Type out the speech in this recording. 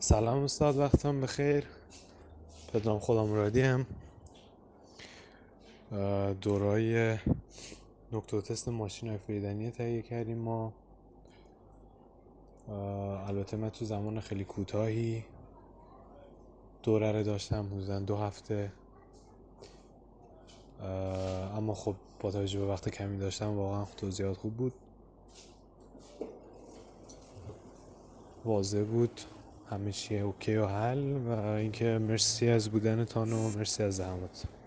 سلام استاد، وقتم بخیر. پدرام خودم رادی هم دورای نکته تست ماشین فریدنی تهیه کردیم ما. البته من تو زمان خیلی کوتاهی دوره رو داشتم، حدوداً 2 هفته، اما خب با توجه به وقت کمی داشتم واقعا توضیحات خوب بود، واضح بود، همه چیه اوکی و حل. و اینکه مرسی از بودنتان و مرسی از زحمت.